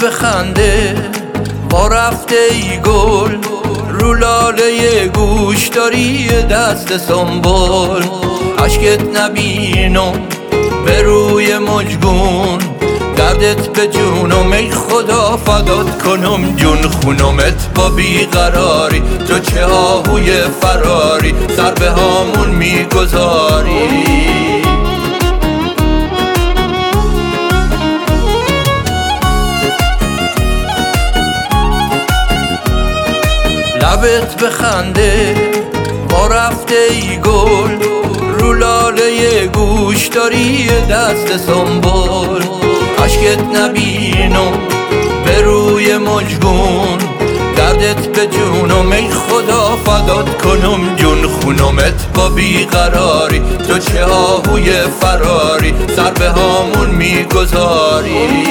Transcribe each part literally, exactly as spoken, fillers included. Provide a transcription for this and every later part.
بخنده وا رفته ای گل، رو لاله گوش داری دست سنبل. اشکت نبینم به روی مجگون، دردت به جونم ای خدا فدات کنم جون خونمت با بیقراری. تو چه آهوی فراری سر به هامون میگذاری. لبت بخنده وا رفته ای گل، رو لاله گوش داری دست سنبل. اشکت نبینم به روی مجگون، دردت به جونم ای خدا فدات کنم جون خونمت با بیقراری. تو چه آهوی فراری سر به هامون میگذاری.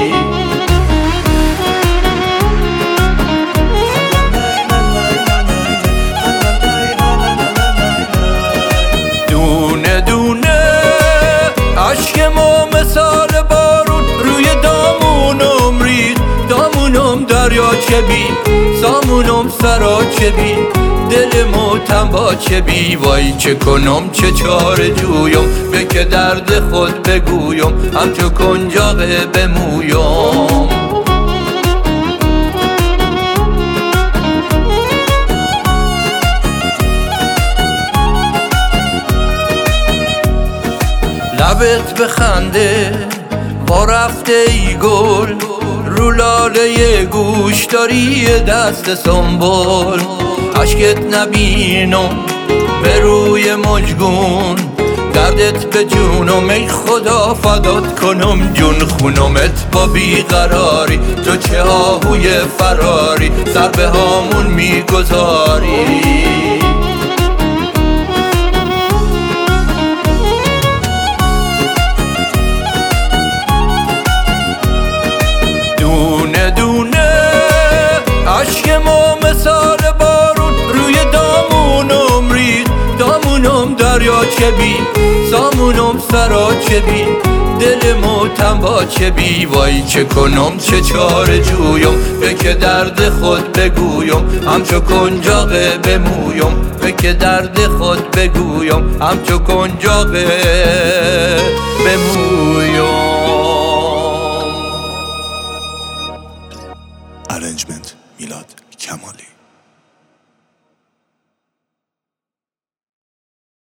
اشک ما مثال بارون روی دامونم رید، دامونم دریاچه بین، سامونم سراچه بین، دل موتم با چه بی. وای چه کنم چه چاره جویم، به که درد خود بگویم همچو کنجاقه بمویم. لبت بخنده وا رفته ای گل، رو لاله گوش داری دست سنبل. اشکت نبینم به روی مجگون، دردت به جونم ای خدا فدات کنم جون خونمت با بیقراری. تو چه آهوی فراری سر به هامون میگذاری. اشک ما مثال بارون روی دامونم رید، دامونم دریاچه بین، سامونم سراچه بین، دل موتم با چه بی. وای چه کنم چه چاره جویم، به که درد خود بگویم همچو کنجاقه بمویم. به که درد خود بگویم همچو کنجاقه بمویم. Arrangement میلاد کمالی.